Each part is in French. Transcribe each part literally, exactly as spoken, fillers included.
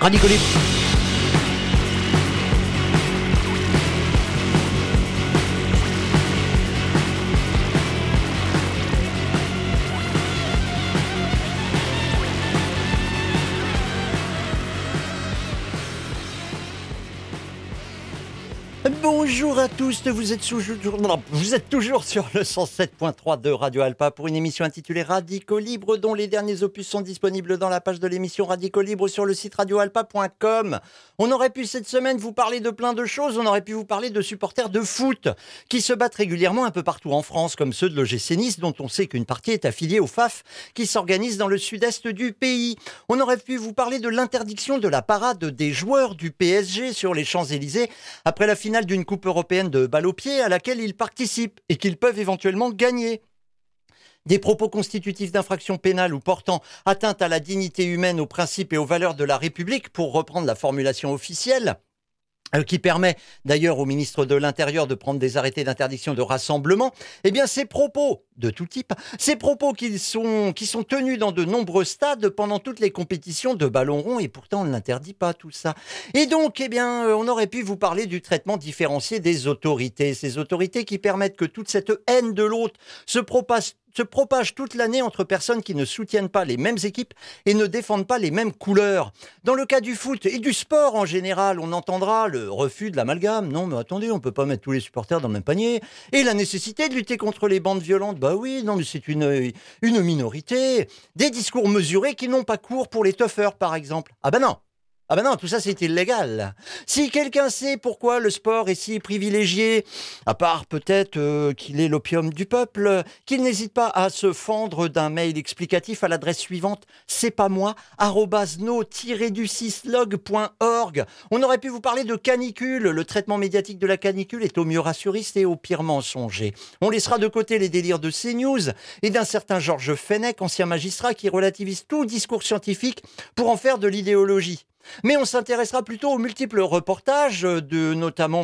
Radio Libre. Bonjour à tous, vous êtes, sous... non, vous êtes toujours sur le cent sept point trois de Radio Alpa pour une émission intitulée Radicaux Libre dont les derniers opus sont disponibles dans la page de l'émission Radicaux Libre sur le site radio alpa point com. On aurait pu cette semaine vous parler de plein de choses, on aurait pu vous parler de supporters de foot qui se battent régulièrement un peu partout en France comme ceux de l'O G C Nice dont on sait qu'une partie est affiliée au F A F qui s'organise dans le sud-est du pays. On aurait pu vous parler de l'interdiction de la parade des joueurs du P S G sur les Champs-Élysées après la finale d'une Coupe européenne de balle au pied à laquelle ils participent et qu'ils peuvent éventuellement gagner. Des propos constitutifs d'infraction pénale ou portant atteinte à la dignité humaine, aux principes et aux valeurs de la République, pour reprendre la formulation officielle, euh, qui permet d'ailleurs au ministre de l'Intérieur de prendre des arrêtés d'interdiction de rassemblement, eh bien ces propos de tout type, ces propos qui sont, qui sont tenus dans de nombreux stades pendant toutes les compétitions de ballon rond, et pourtant on ne l'interdit pas tout ça. Et donc, eh bien, on aurait pu vous parler du traitement différencié des autorités, ces autorités qui permettent que toute cette haine de l'autre se propage se propage toute l'année entre personnes qui ne soutiennent pas les mêmes équipes et ne défendent pas les mêmes couleurs. Dans le cas du foot et du sport en général, on entendra le refus de l'amalgame. Non, mais attendez, on ne peut pas mettre tous les supporters dans le même panier. Et la nécessité de lutter contre les bandes violentes. Bah oui, non, mais c'est une, une minorité. Des discours mesurés qui n'ont pas cours pour les toughers, par exemple. Ah bah non. Ah ben non, tout ça c'est illégal. Si quelqu'un sait pourquoi le sport est si privilégié, à part peut-être euh, qu'il est l'opium du peuple, qu'il n'hésite pas à se fendre d'un mail explicatif à l'adresse suivante, c'est pas moi, arobase no tiret du six log point org. On aurait pu vous parler de canicule. Le traitement médiatique de la canicule est au mieux rassuriste et au pire mensonger. On laissera de côté les délires de CNews et d'un certain Georges Fenech, ancien magistrat, qui relativise tout discours scientifique pour en faire de l'idéologie. Mais on s'intéressera plutôt aux multiples reportages de notamment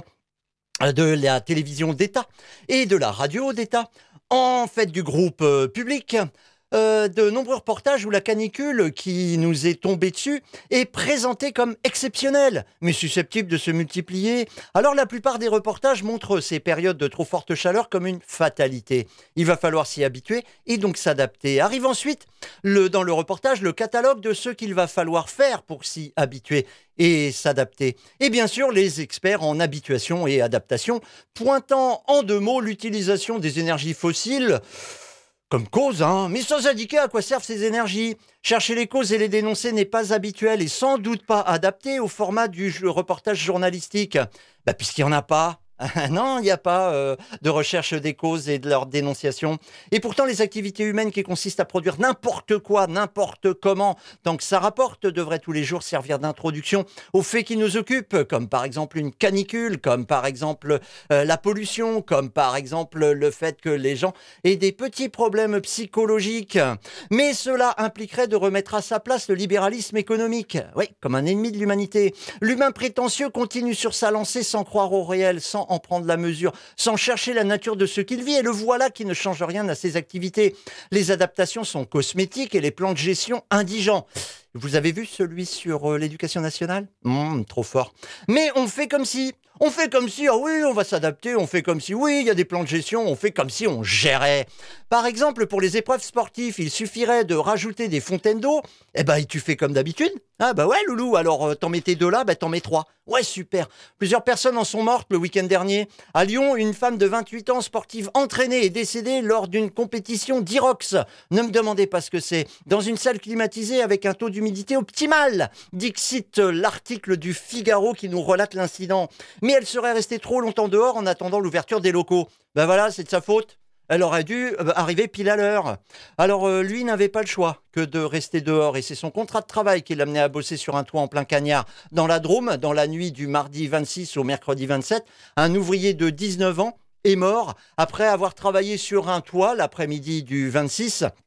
de la télévision d'État et de la radio d'État, en fait du groupe euh, public. Euh, de nombreux reportages où la canicule qui nous est tombée dessus est présentée comme exceptionnelle, mais susceptible de se multiplier. Alors la plupart des reportages montrent ces périodes de trop forte chaleur comme une fatalité. Il va falloir s'y habituer et donc s'adapter. Arrive ensuite, le, dans le reportage, le catalogue de ce qu'il va falloir faire pour s'y habituer et s'adapter. Et bien sûr, les experts en habituation et adaptation, pointant en deux mots l'utilisation des énergies fossiles comme cause, hein, mais sans indiquer à quoi servent ces énergies. Chercher les causes et les dénoncer n'est pas habituel et sans doute pas adapté au format du reportage journalistique. Bah, puisqu'il n'y en a pas. Non, il n'y a pas euh, de recherche des causes et de leur dénonciation. Et pourtant, les activités humaines qui consistent à produire n'importe quoi, n'importe comment, tant que ça rapporte, devraient tous les jours servir d'introduction aux faits qui nous occupent, comme par exemple une canicule, comme par exemple euh, la pollution, comme par exemple le fait que les gens aient des petits problèmes psychologiques. Mais cela impliquerait de remettre à sa place le libéralisme économique, oui, comme un ennemi de l'humanité. L'humain prétentieux continue sur sa lancée sans croire au réel, sans en prendre la mesure, sans chercher la nature de ce qu'il vit, et le voilà qui ne change rien à ses activités. Les adaptations sont cosmétiques et les plans de gestion indigents. Vous avez vu celui sur euh, l'éducation nationale ? Mmh, trop fort. Mais on fait comme si, on fait comme si, ah oui, on va s'adapter, on fait comme si, oui, il y a des plans de gestion, on fait comme si on gérait. Par exemple, pour les épreuves sportives, il suffirait de rajouter des fontaines d'eau, eh ben, tu fais comme d'habitude. Ah bah ouais, loulou, alors euh, t'en mettais deux là, bah t'en mets trois. Ouais, super. Plusieurs personnes en sont mortes le week-end dernier. À Lyon, une femme de vingt-huit ans, sportive entraînée, est décédée lors d'une compétition d'Irox. Ne me demandez pas ce que c'est. Dans une salle climatisée avec un taux d'humidité optimal. Dixit l'article du Figaro qui nous relate l'incident. Mais elle serait restée trop longtemps dehors en attendant l'ouverture des locaux. Ben voilà, c'est de sa faute. Elle aurait dû euh, arriver pile à l'heure. Alors euh, lui n'avait pas le choix que de rester dehors et c'est son contrat de travail qui l'amenait à bosser sur un toit en plein cagnard dans la Drôme, dans la nuit du mardi vingt-six au mercredi vingt-sept. Un ouvrier de dix-neuf ans est mort après avoir travaillé sur un toit l'après-midi du vingt-six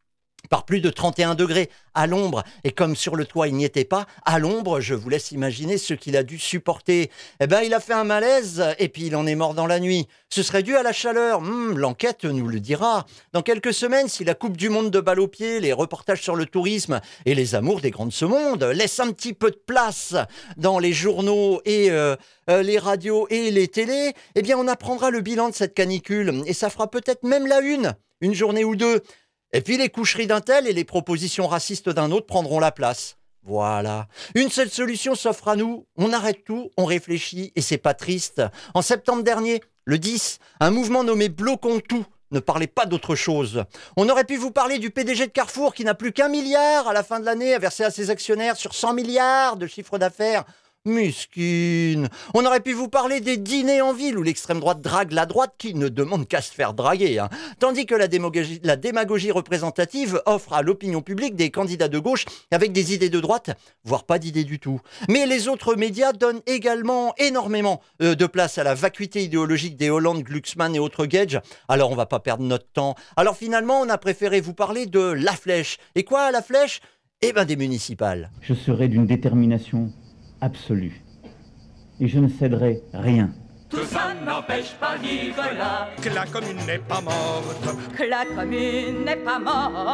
par plus de trente et un degrés à l'ombre. Et comme sur le toit, il n'y était pas, à l'ombre, je vous laisse imaginer ce qu'il a dû supporter. Eh ben, il a fait un malaise et puis il en est mort dans la nuit. Ce serait dû à la chaleur. Hum, l'enquête nous le dira. Dans quelques semaines, si la Coupe du Monde de balle au pied, les reportages sur le tourisme et les amours des grands de ce monde laissent un petit peu de place dans les journaux et euh, euh, les radios et les télés, eh bien, on apprendra le bilan de cette canicule et ça fera peut-être même la une, une journée ou deux. Et puis les coucheries d'un tel et les propositions racistes d'un autre prendront la place. Voilà. Une seule solution s'offre à nous. On arrête tout, on réfléchit et c'est pas triste. En septembre dernier, le dix, un mouvement nommé Bloquons tout ne parlait pas d'autre chose. On aurait pu vous parler du P D G de Carrefour qui n'a plus qu'un milliard à la fin de l'année à verser à ses actionnaires sur cent milliards de chiffre d'affaires. Musquine. On aurait pu vous parler des dîners en ville où l'extrême droite drague la droite qui ne demande qu'à se faire draguer. Hein. Tandis que la démagogie, la démagogie représentative offre à l'opinion publique des candidats de gauche avec des idées de droite, voire pas d'idées du tout. Mais les autres médias donnent également énormément euh, de place à la vacuité idéologique des Hollande, Glucksmann et autres Gage. Alors on va pas perdre notre temps. Alors finalement, on a préféré vous parler de La Flèche. Et quoi, La Flèche ? Eh ben des municipales. Je serai d'une détermination absolue. Et je ne céderai rien. Tout ça n'empêche pas Nicolas que la commune n'est pas morte. que la commune n'est pas morte.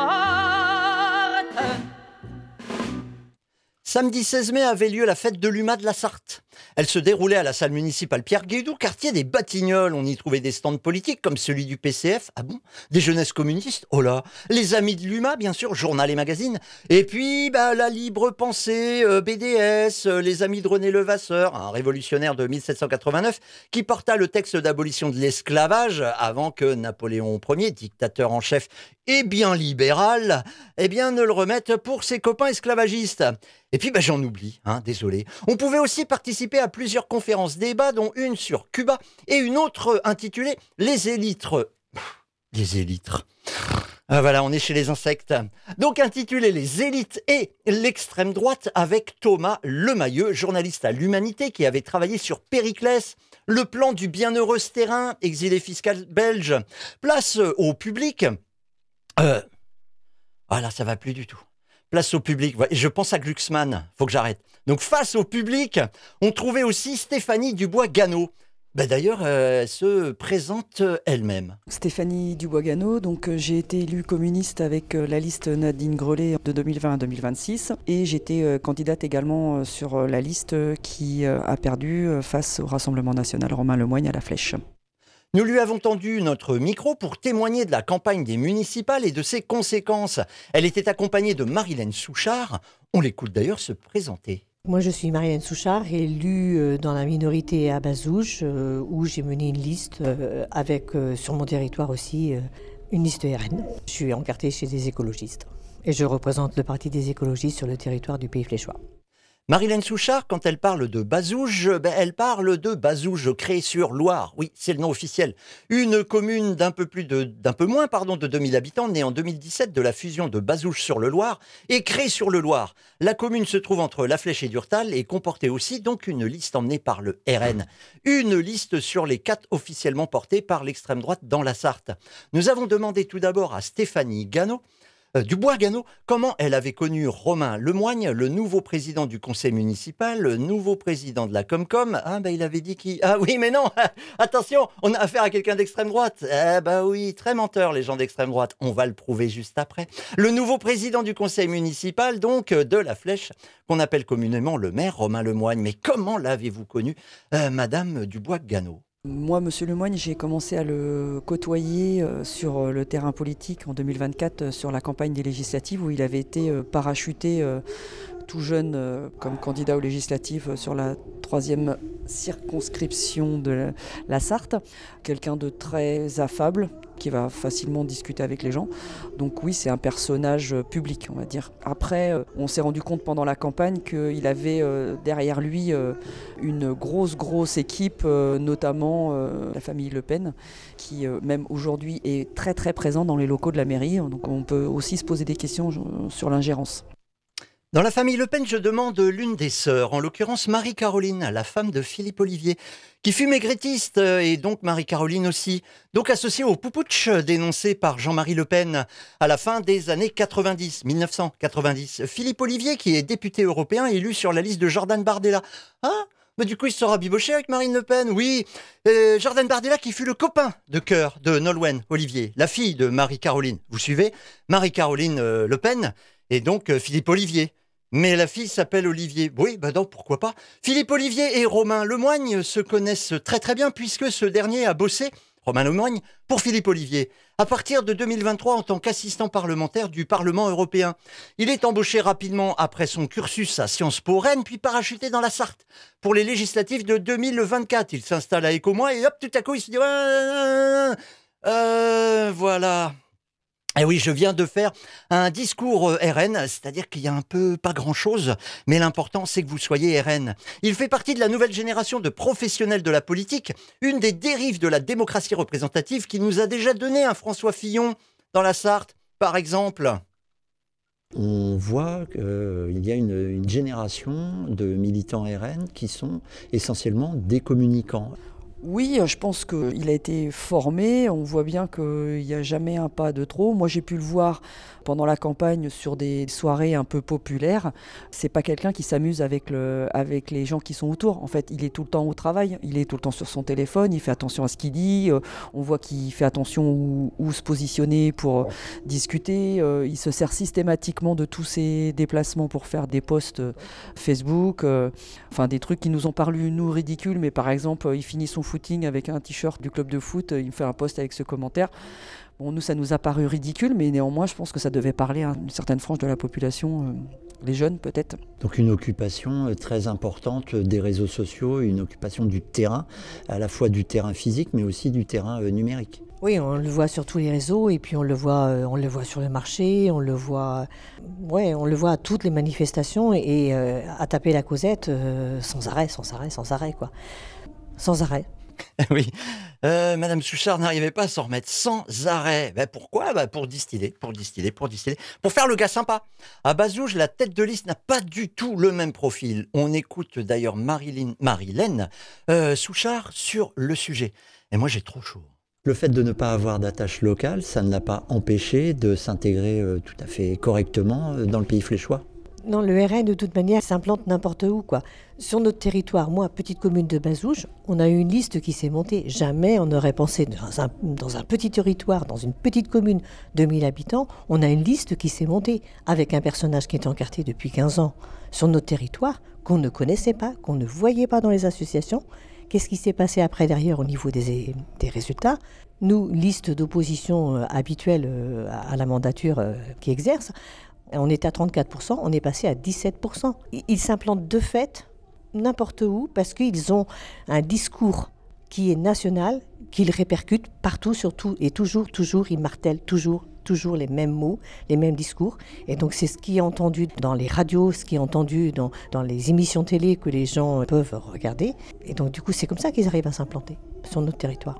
Samedi seize mai avait lieu la fête de l'U M A de la Sarthe. Elle se déroulait à la salle municipale Pierre-Guédou, quartier des Batignolles. On y trouvait des stands politiques comme celui du P C F, ah bon, des jeunesses communistes, oh là, les amis de l'U M A, bien sûr, journal et magazine. Et puis, bah, la libre pensée, euh, B D S, euh, les amis de René Levasseur, un révolutionnaire de mille sept cent quatre-vingt-neuf, qui porta le texte d'abolition de l'esclavage avant que Napoléon Ier, dictateur en chef et bien libéral, eh bien, ne le remette pour ses copains esclavagistes. Et puis, bah, j'en oublie, hein, désolé. On pouvait aussi participer à plusieurs conférences débats, dont une sur Cuba et une autre intitulée « Les élytres ». Les élytres. Ah, voilà, on est chez les insectes. Donc intitulé Les élites et l'extrême droite avec Thomas Lemayeux, journaliste à l'Humanité qui avait travaillé sur Périclès, le plan du bienheureux Stérin, exilé fiscal belge. Place au public. Euh, ah là, ça va plus du tout. Place au public. Je pense à Glucksmann. Faut que j'arrête. Donc, face au public, on trouvait aussi Stéphanie Dubois-Gano. Ben d'ailleurs, euh, elle se présente elle-même. Stéphanie Dubois-Gano, donc euh, j'ai été élue communiste avec euh, la liste Nadine Grelet de deux mille vingt à deux mille vingt-six et j'étais euh, candidate également euh, sur euh, la liste euh, qui euh, a perdu euh, face au Rassemblement national Romain Lemoigne à la Flèche. Nous lui avons tendu notre micro pour témoigner de la campagne des municipales et de ses conséquences. Elle était accompagnée de Marilène Souchard. On l'écoute d'ailleurs se présenter. Moi, je suis Marilène Souchard, élue dans la minorité à Bazouges, où j'ai mené une liste avec, sur mon territoire aussi, une liste R N. Je suis encartée chez des écologistes et je représente le parti des écologistes sur le territoire du Pays Fléchois. Marilène Souchard, quand elle parle de Bazouges, ben elle parle de Bazouges, Cré-sur-Loire. Oui, c'est le nom officiel. Une commune d'un peu plus de, d'un peu moins, pardon, de deux mille habitants, née en deux mille dix-sept de la fusion de Bazouges-sur-le-Loir et Cré-sur-le-Loir. La commune se trouve entre La Flèche et Durtal et comportait aussi donc une liste emmenée par le R N. Une liste sur les quatre officiellement portée par l'extrême droite dans la Sarthe. Nous avons demandé tout d'abord à Stéphanie Gano, Euh, Dubois-Gano, comment elle avait connu Romain Lemoigne, le nouveau président du conseil municipal, le nouveau président de la Comcom. Ah, ben, il avait dit qui... Ah oui, mais non, attention, on a affaire à quelqu'un d'extrême droite. Eh ben oui, très menteur, les gens d'extrême droite. On va le prouver juste après. Le nouveau président du conseil municipal, donc, de La Flèche, qu'on appelle communément le maire Romain Lemoigne. Mais comment l'avez-vous connu, euh, Madame Dubois-Gano ? Moi, Monsieur Lemoigne, j'ai commencé à le côtoyer euh, sur le terrain politique en deux mille vingt-quatre euh, sur la campagne des législatives où il avait été euh, parachuté euh, tout jeune euh, comme candidat aux législatives euh, sur la troisième circonscription de la, la Sarthe. Quelqu'un de très affable qui va facilement discuter avec les gens. Donc oui, c'est un personnage public, on va dire. Après, euh, on s'est rendu compte pendant la campagne qu'il avait euh, derrière lui euh, une grosse, grosse équipe, euh, notamment euh, la famille Le Pen, qui euh, même aujourd'hui est très, très présent dans les locaux de la mairie. Donc on peut aussi se poser des questions sur l'ingérence. Dans la famille Le Pen, je demande l'une des sœurs, en l'occurrence Marie-Caroline, la femme de Philippe Ollivier, qui fut maigretiste et donc Marie-Caroline aussi, donc associée au poupouch dénoncé par Jean-Marie Le Pen à la fin des années quatre-vingt-dix, mille neuf cent quatre-vingt-dix. Philippe Ollivier, qui est député européen, élu sur la liste de Jordan Bardella. Ah, mais du coup, il sera biboché avec Marine Le Pen, oui. Euh, Jordan Bardella qui fut le copain de cœur de Nolwenn Ollivier, la fille de Marie-Caroline. Vous suivez ? Marie-Caroline euh, Le Pen et donc euh, Philippe Ollivier. Mais la fille s'appelle Olivier. Oui, bah non, pourquoi pas. Philippe Ollivier et Romain Lemoigne se connaissent très très bien puisque ce dernier a bossé, Romain Lemoigne, pour Philippe Ollivier, à partir de deux mille vingt-trois en tant qu'assistant parlementaire du Parlement européen. Il est embauché rapidement après son cursus à Sciences Po Rennes, puis parachuté dans la Sarthe pour les législatives de deux mille vingt-quatre. Il s'installe à Écomois et hop, tout à coup, il se dit euh, euh, voilà. Et oui, je viens de faire un discours R N, c'est-à-dire qu'il y a un peu pas grand-chose, mais l'important c'est que vous soyez R N. Il fait partie de la nouvelle génération de professionnels de la politique, une des dérives de la démocratie représentative qui nous a déjà donné un François Fillon dans la Sarthe, par exemple. On voit qu'il y a une, une génération de militants R N qui sont essentiellement des communicants. Oui, je pense qu'il a été formé, on voit bien qu'il n'y a jamais un pas de trop. Moi j'ai pu le voir pendant la campagne sur des soirées un peu populaires. C'est pas quelqu'un qui s'amuse avec, le, avec les gens qui sont autour. En fait, il est tout le temps au travail, il est tout le temps sur son téléphone, il fait attention à ce qu'il dit. On voit qu'il fait attention où, où se positionner pour discuter. Il se sert systématiquement de tous ses déplacements pour faire des posts Facebook. Enfin, des trucs qui nous ont paru, nous, ridicules. Mais par exemple, il finit son footing avec un t-shirt du club de foot, il me fait un post avec ce commentaire. Bon, nous, ça nous a paru ridicule, mais néanmoins, je pense que ça devait parler à une certaine frange de la population, euh, les jeunes peut-être. Donc une occupation très importante des réseaux sociaux, une occupation du terrain, à la fois du terrain physique, mais aussi du terrain euh, numérique. Oui, on le voit sur tous les réseaux et puis on le voit, euh, on le voit sur le marché, on le voit, ouais, on le voit à toutes les manifestations et, et euh, à taper la causette euh, sans arrêt, sans arrêt, sans arrêt, quoi. Sans arrêt. Oui, euh, Madame Souchard n'arrivait pas à s'en remettre sans arrêt. Ben pourquoi ? Ben pour distiller, pour distiller, pour distiller, pour faire le gars sympa. À Bazouges, la tête de liste n'a pas du tout le même profil. On écoute d'ailleurs Marilyn, Marilène euh, Souchard sur le sujet. Et moi, j'ai trop chaud. Le fait de ne pas avoir d'attache locale, ça ne l'a pas empêché de s'intégrer euh, tout à fait correctement euh, dans le pays fléchois. Non, le R N, de toute manière, s'implante n'importe où, quoi. Sur notre territoire, moi, petite commune de Bazouges, on a eu une liste qui s'est montée. Jamais on n'aurait pensé, dans un, dans un petit territoire, dans une petite commune de mille habitants, on a une liste qui s'est montée avec un personnage qui est encarté depuis quinze ans sur notre territoire, qu'on ne connaissait pas, qu'on ne voyait pas dans les associations. Qu'est-ce qui s'est passé après, derrière, au niveau des, des résultats ? Nous, liste d'opposition euh, habituelle euh, à la mandature euh, qui exerce, on était à trente-quatre pour cent, on est passé à dix-sept pour cent. Ils s'implantent de fait n'importe où parce qu'ils ont un discours qui est national, qu'ils répercutent partout, surtout, et toujours, toujours, ils martèlent toujours, toujours les mêmes mots, les mêmes discours. Et donc c'est ce qui est entendu dans les radios, ce qui est entendu dans, dans les émissions télé que les gens peuvent regarder. Et donc du coup, c'est comme ça qu'ils arrivent à s'implanter sur notre territoire.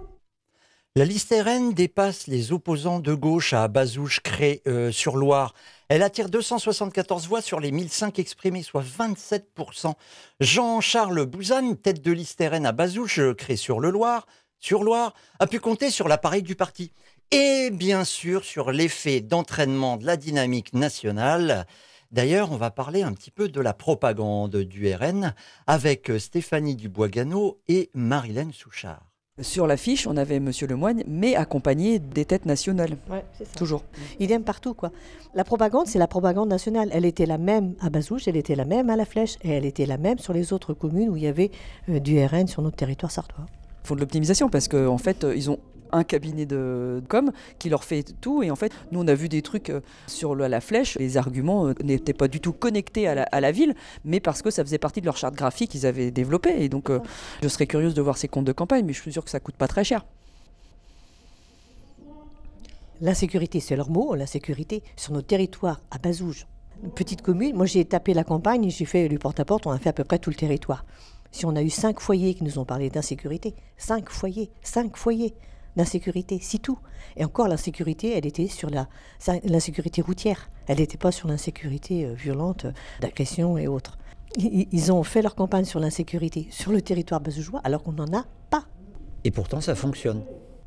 La liste R N dépasse les opposants de gauche à Bazouges-Cré-sur-Loire. Elle attire deux cent soixante-quatorze voix sur les mille cinq exprimées, soit vingt-sept pour cent. Jean-Charles Bouzanne, tête de liste R N à Bazouges-Cré-sur-le-Loire, sur Loire, a pu compter sur l'appareil du parti. Et bien sûr sur l'effet d'entraînement de la dynamique nationale. D'ailleurs, on va parler un petit peu de la propagande du R N avec Stéphanie Dubois-Gano et Marilène Souchard. Sur l'affiche, on avait Monsieur Lemoigne, mais accompagné des têtes nationales. Ouais, c'est ça. Toujours. Il aime partout, quoi. La propagande, c'est la propagande nationale. Elle était la même à Bazouges, elle était la même à La Flèche, et elle était la même sur les autres communes où il y avait euh, du R N sur notre territoire sartois. Ils font de l'optimisation parce qu'en en fait, ils ont un cabinet de com qui leur fait tout. Et en fait, nous, on a vu des trucs sur la Flèche. Les arguments n'étaient pas du tout connectés à la, à la ville, mais parce que ça faisait partie de leur charte graphique qu'ils avaient développée. Et donc, euh, je serais curieuse de voir ces comptes de campagne, mais je suis sûre que ça ne coûte pas très cher. L'insécurité, c'est leur mot, l'insécurité sur notre territoire, à Bazouges. Une petite commune, moi j'ai tapé la campagne, j'ai fait du porte-à-porte, on a fait à peu près tout le territoire. Si on a eu cinq foyers qui nous ont parlé d'insécurité, cinq foyers, cinq foyers. d'insécurité, c'est tout. Et encore, l'insécurité, elle était sur la, l'insécurité routière. Elle n'était pas sur l'insécurité violente, d'agression et autres. Ils ont fait leur campagne sur l'insécurité sur le territoire bazougeois alors qu'on n'en a pas. Et pourtant, ça fonctionne.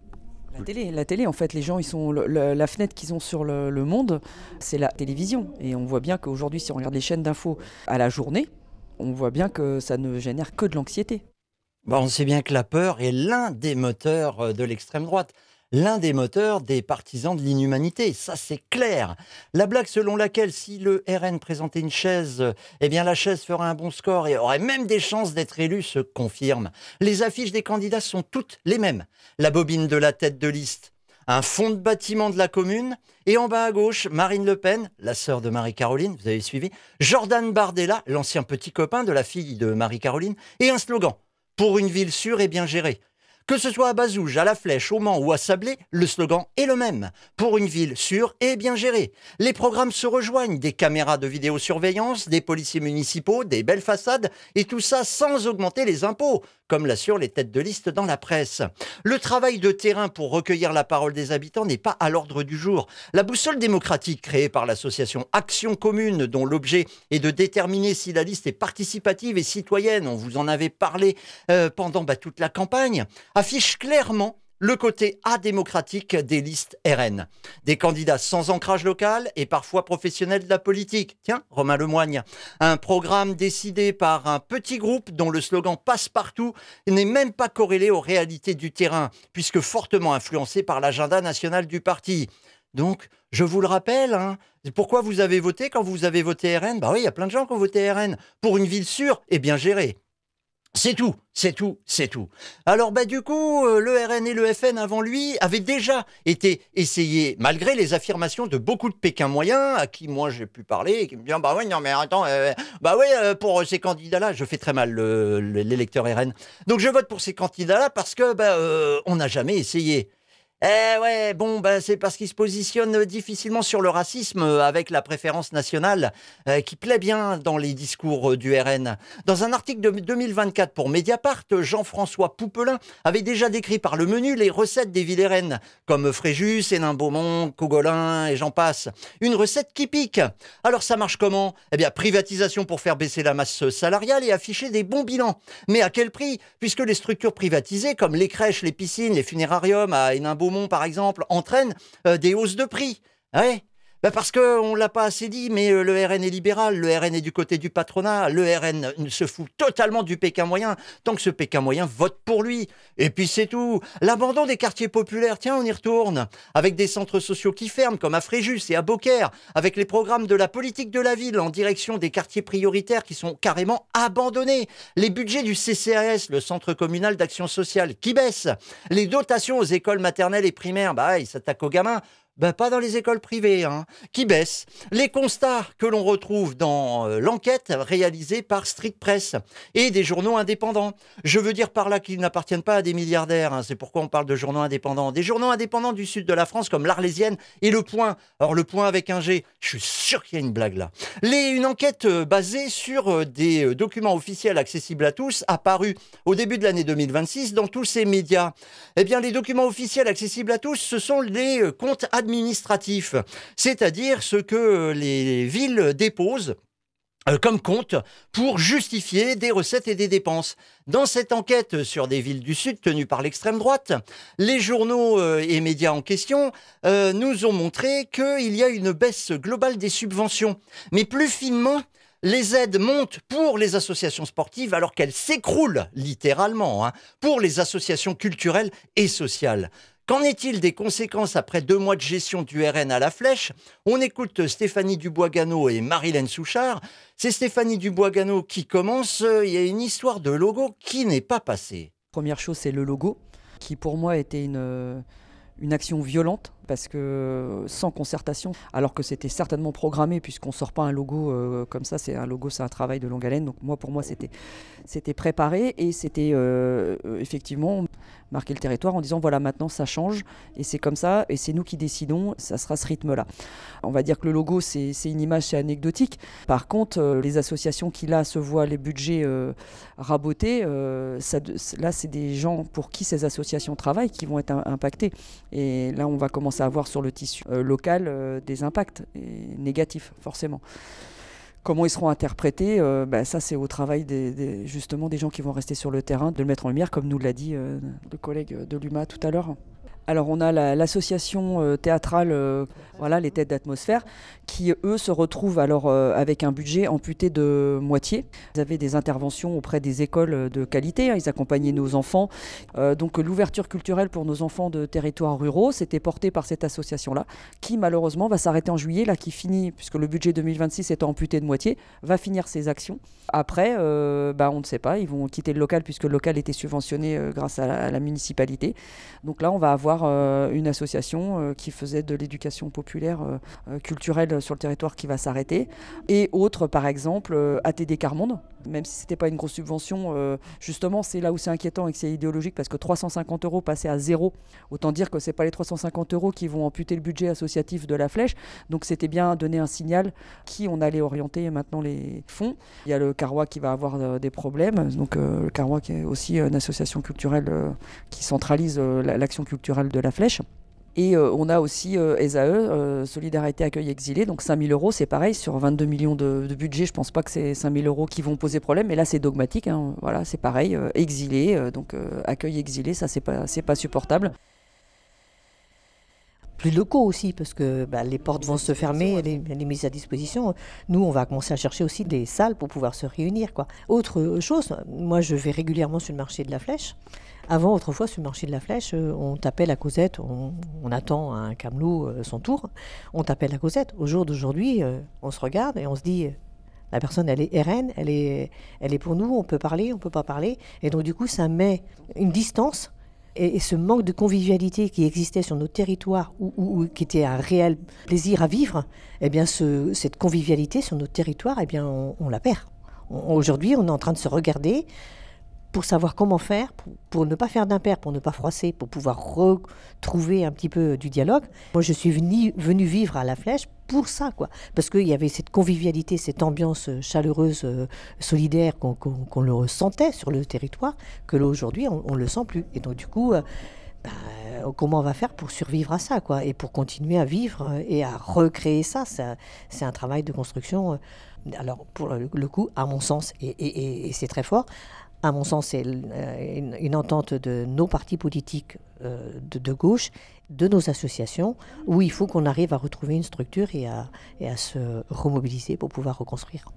La télé, la télé, en fait, les gens, ils sont le, le, la fenêtre qu'ils ont sur le, le monde, c'est la télévision. Et on voit bien qu'aujourd'hui, si on regarde les chaînes d'infos à la journée, on voit bien que ça ne génère que de l'anxiété. Bon, on sait bien que la peur est l'un des moteurs de l'extrême droite. L'un des moteurs des partisans de l'inhumanité, ça c'est clair. La blague selon laquelle si le R N présentait une chaise, eh bien la chaise ferait un bon score et aurait même des chances d'être élue se confirme. Les affiches des candidats sont toutes les mêmes. La bobine de la tête de liste, un fond de bâtiment de la commune et en bas à gauche, Marine Le Pen, la sœur de Marie-Caroline, vous avez suivi, Jordan Bardella, l'ancien petit copain de la fille de Marie-Caroline, et un slogan, pour une ville sûre et bien gérée. Que ce soit à Bazouges, à La Flèche, au Mans ou à Sablé, le slogan est le même. Pour une ville sûre et bien gérée. Les programmes se rejoignent, des caméras de vidéosurveillance, des policiers municipaux, des belles façades, et tout ça sans augmenter les impôts, comme l'assurent les têtes de liste dans la presse. Le travail de terrain pour recueillir la parole des habitants n'est pas à l'ordre du jour. La boussole démocratique créée par l'association Action Commune, dont l'objet est de déterminer si la liste est participative et citoyenne, on vous en avait parlé euh, pendant bah, toute la campagne, affiche clairement le côté adémocratique des listes R N. Des candidats sans ancrage local et parfois professionnels de la politique. Tiens, Romain Lemoigne. Un programme décidé par un petit groupe dont le slogan passe partout n'est même pas corrélé aux réalités du terrain, puisque fortement influencé par l'agenda national du parti. Donc, je vous le rappelle, hein, pourquoi vous avez voté quand vous avez voté R N ? Bah oui, il y a plein de gens qui ont voté R N pour une ville sûre et bien gérée. C'est tout, c'est tout, c'est tout. Alors bah du coup, euh, le R N et le F N avant lui avaient déjà été essayés, malgré les affirmations de beaucoup de Pékin moyens, à qui moi j'ai pu parler, et qui me disent « Bah oui, non mais attends, euh, bah oui, euh, pour ces candidats-là, je fais très mal le, le, l'électeur R N. Donc je vote pour ces candidats-là parce que bah, euh, on n'a jamais essayé. » Eh ouais, bon, bah, c'est parce qu'il se positionne difficilement sur le racisme avec la préférence nationale euh, qui plaît bien dans les discours euh, du R N. Dans un article de deux mille vingt-quatre pour Mediapart, Jean-François Poupelin avait déjà décrit par le menu les recettes des villes R N, comme Fréjus, Hénin-Beaumont, Cogolin et j'en passe. Une recette qui pique. Alors ça marche comment ? Eh bien, privatisation pour faire baisser la masse salariale et afficher des bons bilans. Mais à quel prix ? Puisque les structures privatisées, comme les crèches, les piscines, les funérariums à Hénin-Beaumont, par exemple, entraîne euh, des hausses de prix. Ouais. Ben parce qu'on ne l'a pas assez dit, mais euh, le R N est libéral, le R N est du côté du patronat, le R N se fout totalement du Pékin moyen, tant que ce Pékin moyen vote pour lui. Et puis c'est tout. L'abandon des quartiers populaires, tiens, on y retourne. Avec des centres sociaux qui ferment, comme à Fréjus et à Beaucaire, avec les programmes de la politique de la ville en direction des quartiers prioritaires qui sont carrément abandonnés. Les budgets du C C A S, le Centre communal d'action sociale, qui baissent. Les dotations aux écoles maternelles et primaires, bah, ils s'attaquent aux gamins. Ben, pas dans les écoles privées, hein, qui baissent. Les constats que l'on retrouve dans euh, l'enquête réalisée par Street Press et des journaux indépendants. Je veux dire par là qu'ils n'appartiennent pas à des milliardaires, hein, c'est pourquoi on parle de journaux indépendants. Des journaux indépendants du sud de la France comme l'Arlésienne et Le Point. Alors Le Point avec un G, je suis sûr qu'il y a une blague là. Les, une enquête euh, basée sur euh, des euh, documents officiels accessibles à tous, apparus au début de l'année deux mille vingt-six dans tous ces médias. Eh bien, les documents officiels accessibles à tous, ce sont les euh, comptes administratifs administratif, c'est-à-dire ce que les villes déposent comme compte pour justifier des recettes et des dépenses. Dans cette enquête sur des villes du Sud tenues par l'extrême droite, les journaux et médias en question euh, nous ont montré qu'il y a une baisse globale des subventions. Mais plus finement, les aides montent pour les associations sportives alors qu'elles s'écroulent littéralement hein, pour les associations culturelles et sociales. Qu'en est-il des conséquences après deux mois de gestion du R N à la Flèche ? On écoute Stéphanie Dubois-Gano et Marilène Souchard. C'est Stéphanie Dubois-Gano qui commence. Il y a une histoire de logo qui n'est pas passée. Première chose, c'est le logo, qui pour moi était une, une action violente parce que sans concertation, alors que c'était certainement programmé, puisqu'on ne sort pas un logo euh, comme ça, c'est un logo, c'est un travail de longue haleine, donc moi, pour moi, c'était, c'était préparé, et c'était euh, effectivement marquer le territoire en disant voilà, maintenant ça change, et c'est comme ça, et c'est nous qui décidons, ça sera ce rythme-là. On va dire que le logo, c'est, c'est une image, c'est anecdotique. Par contre, euh, les associations qui là se voient les budgets euh, rabotés, euh, ça, là, c'est des gens pour qui ces associations travaillent qui vont être impactés. Et là, on va commencer à avoir sur le tissu euh, local euh, des impacts et négatifs, forcément. Comment ils seront interprétés, euh, bah, ça c'est au travail des, des, justement des gens qui vont rester sur le terrain, de le mettre en lumière, comme nous l'a dit euh, le collègue de l'U M A tout à l'heure. Alors on a la, l'association euh, théâtrale, euh, voilà, les Têtes d'Atmosphère, qui eux se retrouvent alors euh, avec un budget amputé de moitié. Ils avaient des interventions auprès des écoles de qualité, hein, ils accompagnaient nos enfants. Euh, donc l'ouverture culturelle pour nos enfants de territoires ruraux, c'était porté par cette association-là, qui malheureusement va s'arrêter en juillet, là qui finit, puisque le budget deux mille vingt-six étant amputé de moitié, va finir ses actions. Après, euh, bah, on ne sait pas, ils vont quitter le local, puisque le local était subventionné euh, grâce à la, à la municipalité. Donc là, on va avoir euh, une association euh, qui faisait de l'éducation populaire euh, euh, culturelle sur le territoire qui va s'arrêter. Et autres, par exemple, euh, A T D Carmonde, même si ce n'était pas une grosse subvention, euh, justement, c'est là où c'est inquiétant et que c'est idéologique, parce que trois cent cinquante euros passés à zéro, autant dire que ce n'est pas les trois cent cinquante euros qui vont amputer le budget associatif de la Flèche. Donc c'était bien donner un signal qui on allait orienter maintenant les fonds. Il y a le Carrois qui va avoir euh, des problèmes, donc euh, le Carrois qui est aussi une association culturelle euh, qui centralise euh, l'action culturelle de la Flèche. Et euh, on a aussi euh, S A E, euh, Solidarité Accueil Exilé, donc cinq mille euros, c'est pareil, sur vingt-deux millions de, de budget, je ne pense pas que c'est cinq mille euros qui vont poser problème, mais là c'est dogmatique, hein, voilà, c'est pareil, euh, exilé, euh, donc euh, accueil exilé, ça c'est pas, c'est pas supportable. Plus locaux aussi, parce que bah, les portes vont se fermer, elle est, elle est mise à disposition. Nous, on va commencer à chercher aussi des salles pour pouvoir se réunir, quoi. Autre chose, moi je vais régulièrement sur le marché de la Flèche. Avant, autrefois, sur le marché de la Flèche, on tapait la causette, on, on attend un camelot euh, son tour, on tapait la causette. Au jour d'aujourd'hui, euh, on se regarde et on se dit, la personne, elle est R N, elle est, elle est pour nous, on peut parler, on peut pas parler. Et donc, du coup, ça met une distance. Et, et ce manque de convivialité qui existait sur nos territoires, ou, ou, ou qui était un réel plaisir à vivre, eh bien, ce, cette convivialité sur nos territoires, eh bien, on, on la perd. On, aujourd'hui, on est en train de se regarder pour savoir comment faire, pour, pour ne pas faire d'impair, pour ne pas froisser, pour pouvoir retrouver un petit peu du dialogue. Moi, je suis venue venu vivre à la Flèche pour ça, quoi. Parce qu'il y avait cette convivialité, cette ambiance chaleureuse, euh, solidaire, qu'on, qu'on, qu'on le ressentait sur le territoire, que là, aujourd'hui, on ne le sent plus. Et donc, du coup, euh, bah, comment on va faire pour survivre à ça, quoi, et pour continuer à vivre et à recréer ça, ça c'est un travail de construction. Alors, pour le coup, à mon sens, et, et, et, et c'est très fort, à mon sens, c'est une, une entente de nos partis politiques euh, de, de gauche, de nos associations, où il faut qu'on arrive à retrouver une structure et à, et à se remobiliser pour pouvoir reconstruire.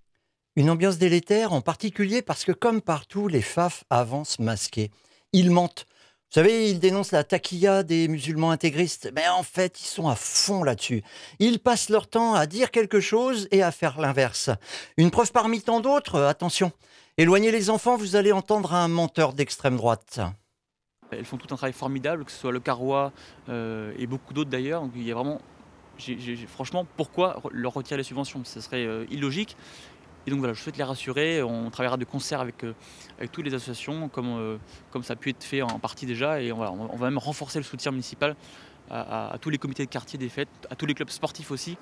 Une ambiance délétère, en particulier parce que, comme partout, les F A F avancent masqués. Ils mentent. Vous savez, ils dénoncent la taquilla des musulmans intégristes. Mais en fait, ils sont à fond là-dessus. Ils passent leur temps à dire quelque chose et à faire l'inverse. Une preuve parmi tant d'autres, attention. Éloignez les enfants, vous allez entendre un menteur d'extrême droite. Elles font tout un travail formidable, que ce soit le Carrois euh, et beaucoup d'autres d'ailleurs. Donc, il y a vraiment, j'ai, j'ai, franchement, pourquoi leur retirer les subventions ? Ce serait euh, illogique. Et donc voilà, je souhaite les rassurer. On travaillera de concert avec, euh, avec toutes les associations, comme, euh, comme ça a pu être fait en partie déjà. Et on, voilà, on va même renforcer le soutien municipal à, à, à tous les comités de quartier des fêtes, à tous les clubs sportifs aussi.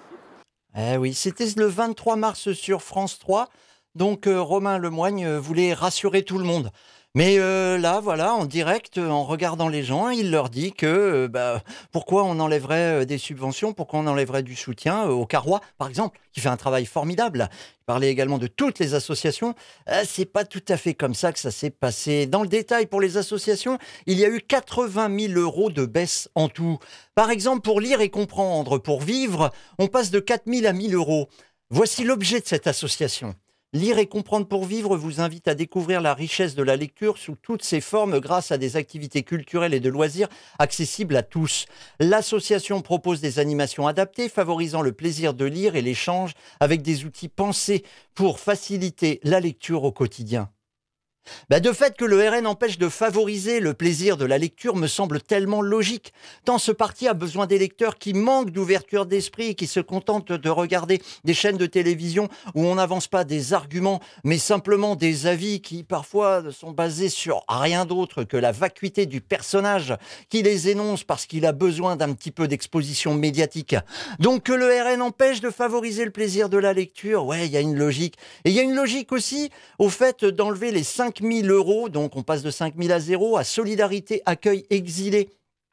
Eh oui, c'était le vingt-trois mars sur France trois. Donc euh, Romain Lemoigne euh, voulait rassurer tout le monde. Mais euh, là, voilà, en direct, euh, en regardant les gens, il leur dit que euh, bah, pourquoi on enlèverait euh, des subventions, pourquoi on enlèverait du soutien euh, au Carrois, par exemple, qui fait un travail formidable. Il parlait également de toutes les associations. Euh, c'est pas tout à fait comme ça que ça s'est passé. Dans le détail, pour les associations, il y a eu quatre-vingt mille euros de baisse en tout. Par exemple, pour lire et comprendre, pour vivre, on passe de quatre mille à mille euros. Voici l'objet de cette association. Lire et comprendre pour vivre vous invite à découvrir la richesse de la lecture sous toutes ses formes grâce à des activités culturelles et de loisirs accessibles à tous. L'association propose des animations adaptées favorisant le plaisir de lire et l'échange avec des outils pensés pour faciliter la lecture au quotidien. Bah de fait que le R N empêche de favoriser le plaisir de la lecture me semble tellement logique, tant ce parti a besoin d'électeurs qui manquent d'ouverture d'esprit et qui se contentent de regarder des chaînes de télévision où on n'avance pas des arguments, mais simplement des avis qui parfois sont basés sur rien d'autre que la vacuité du personnage qui les énonce parce qu'il a besoin d'un petit peu d'exposition médiatique. Donc que le R N empêche de favoriser le plaisir de la lecture, ouais, il y a une logique. Et il y a une logique aussi au fait d'enlever les cinq mille euros, donc on passe de cinq mille à zéro, à Solidarité Accueil Exilés.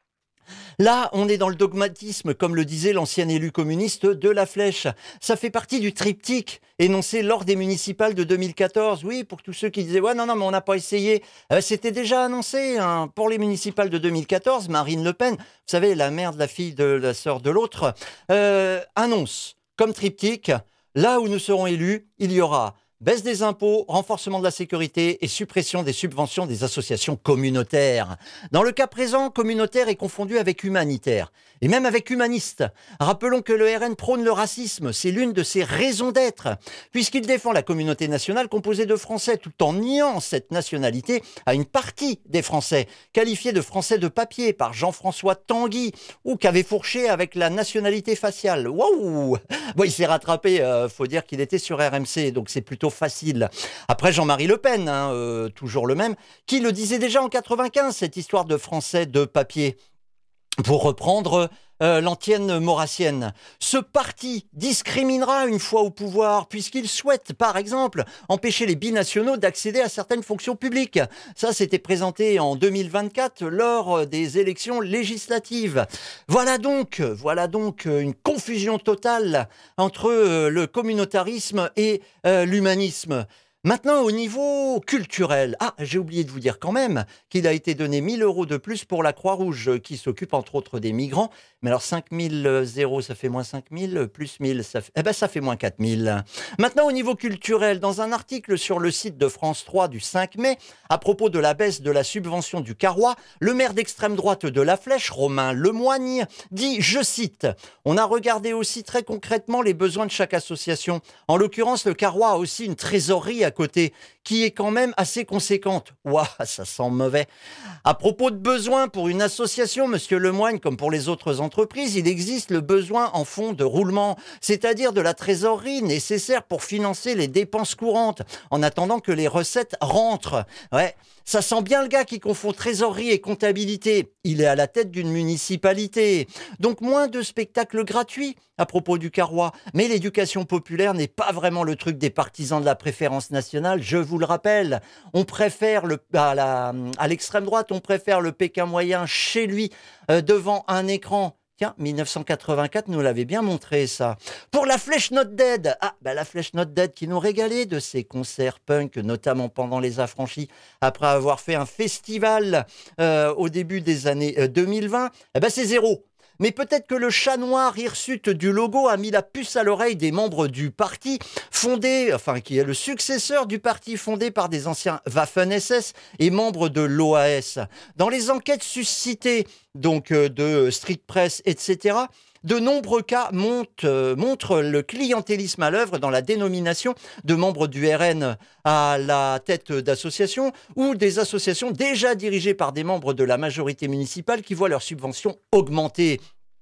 Là, on est dans le dogmatisme, comme le disait l'ancien élu communiste de La Flèche. Ça fait partie du triptyque énoncé lors des municipales de deux mille quatorze. Oui, pour tous ceux qui disaient « Ouais, non, non, mais on n'a pas essayé euh, ». C'était déjà annoncé hein, pour les municipales de deux mille quatorze. Marine Le Pen, vous savez, la mère de la fille de la sœur de l'autre, euh, annonce comme triptyque, là où nous serons élus, il y aura baisse des impôts, renforcement de la sécurité et suppression des subventions des associations communautaires. Dans le cas présent, communautaire est confondu avec humanitaire, et même avec humaniste. Rappelons que le R N prône le racisme, c'est l'une de ses raisons d'être, puisqu'il défend la communauté nationale composée de Français, tout en niant cette nationalité à une partie des Français, qualifiés de Français de papier par Jean-François Tanguy, ou qu'avait fourché avec la nationalité faciale. Waouh! Bon, il s'est rattrapé, euh, faut dire qu'il était sur R M C, donc c'est plutôt facile. Après Jean-Marie Le Pen, hein, euh, toujours le même, qui le disait déjà en quatre-vingt-quinze, cette histoire de Français de papier. Pour reprendre euh, l'antienne maurassienne, ce parti discriminera une fois au pouvoir puisqu'il souhaite, par exemple, empêcher les binationaux d'accéder à certaines fonctions publiques. Ça, c'était présenté en deux mille vingt-quatre lors des élections législatives. Voilà donc, voilà donc une confusion totale entre euh, le communautarisme et euh, l'humanisme. Maintenant, au niveau culturel, ah, j'ai oublié de vous dire quand même qu'il a été donné mille euros de plus pour la Croix-Rouge, qui s'occupe entre autres des migrants. Mais alors cinq mille, zéro, ça fait moins cinq mille, plus mille, ça fait, eh ben, ça fait moins quatre mille. Maintenant, au niveau culturel, dans un article sur le site de France trois du cinq mai, à propos de la baisse de la subvention du Carrois, le maire d'extrême droite de La Flèche, Romain Lemoigne, dit, je cite, « On a regardé aussi très concrètement les besoins de chaque association. En l'occurrence, le Carrois a aussi une trésorerie à côté, qui est quand même assez conséquente. » Ouah, ça sent mauvais. À propos de besoins pour une association, Monsieur Lemoigne, comme pour les autres entreprises, il existe le besoin en fonds de roulement, c'est-à-dire de la trésorerie nécessaire pour financer les dépenses courantes, en attendant que les recettes rentrent. Ouais, ça sent bien le gars qui confond trésorerie et comptabilité. Il est à la tête d'une municipalité. Donc moins de spectacles gratuits à propos du Carrois. Mais l'éducation populaire n'est pas vraiment le truc des partisans de la préférence nationale, je vous le rappelle. On préfère, le, à, la, à l'extrême droite, on préfère le Pékin moyen chez lui, euh, devant un écran. Tiens, mille neuf cent quatre-vingt-quatre nous l'avait bien montré, ça. Pour la Flèche Not Dead, ah, bah la Flèche Not Dead qui nous régalait de ses concerts punk, notamment pendant les Affranchis, après avoir fait un festival euh, au début des années euh, deux mille vingt, eh ben c'est zéro. Mais peut-être que le chat noir hirsute du logo a mis la puce à l'oreille des membres du parti fondé, enfin qui est le successeur du parti fondé par des anciens Waffen-S S et membres de l'O A S. Dans les enquêtes suscitées, donc euh, de Street Press, et cetera, de nombreux cas montent, euh, montrent le clientélisme à l'œuvre dans la dénomination de membres du R N à la tête d'associations ou des associations déjà dirigées par des membres de la majorité municipale qui voient leurs subventions augmenter.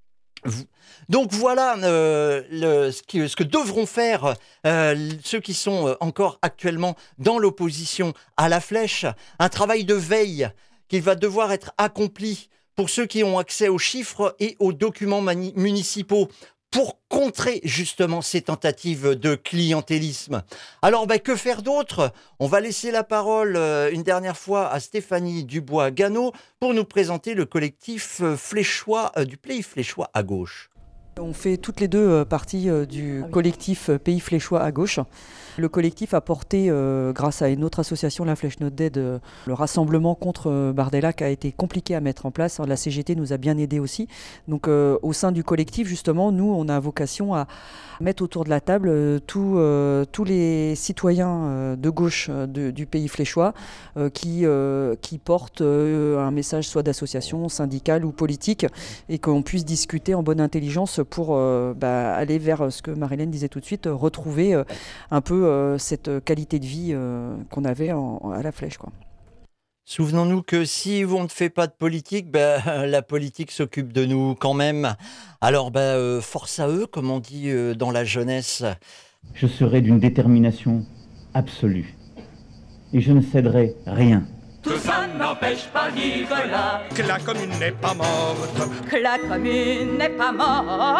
Donc voilà euh, le, ce, qui, ce que devront faire euh, ceux qui sont encore actuellement dans l'opposition à La Flèche. Un travail de veille qui va devoir être accompli pour ceux qui ont accès aux chiffres et aux documents mani- municipaux, pour contrer justement ces tentatives de clientélisme. Alors, ben, que faire d'autre ? On va laisser la parole euh, une dernière fois à Stéphanie Dubois-Gano pour nous présenter le collectif euh, fléchois, euh, du Pays Fléchois à gauche. On fait toutes les deux euh, partie euh, du collectif euh, Pays Fléchois à gauche. Le collectif a porté, euh, grâce à une autre association, la Flèche Not Dead, euh, le rassemblement contre euh, Bardella qui a été compliqué à mettre en place. La C G T nous a bien aidés aussi. Donc euh, au sein du collectif, justement, nous, on a vocation à mettre autour de la table euh, tout, euh, tous les citoyens euh, de gauche euh, de, du Pays Fléchois euh, qui, euh, qui portent euh, un message soit d'association, syndicale ou politique et qu'on puisse discuter en bonne intelligence pour euh, bah, aller vers ce que Marie-Hélène disait tout de suite, euh, retrouver euh, un peu euh, cette qualité de vie euh, qu'on avait en, à la Flèche, quoi. Souvenons-nous que si on ne fait pas de politique, ben, la politique s'occupe de nous quand même. Alors, ben, euh, force à eux, comme on dit euh, dans la jeunesse. Je serai d'une détermination absolue. Et je ne céderai rien. Tout ça n'empêche pas Nicolas Que la commune n'est pas morte. que la commune n'est pas morte.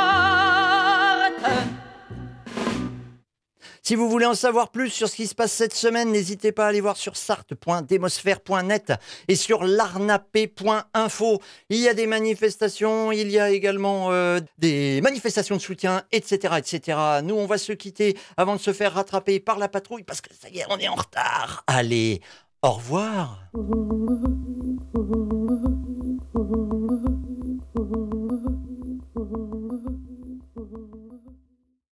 Si vous voulez en savoir plus sur ce qui se passe cette semaine, n'hésitez pas à aller voir sur sarthe point démosphère point net et sur l'arnapé point info. Il y a des manifestations, il y a également euh, des manifestations de soutien, et cetera, et cetera. Nous, on va se quitter avant de se faire rattraper par la patrouille parce que ça y est, on est en retard. Allez, au revoir.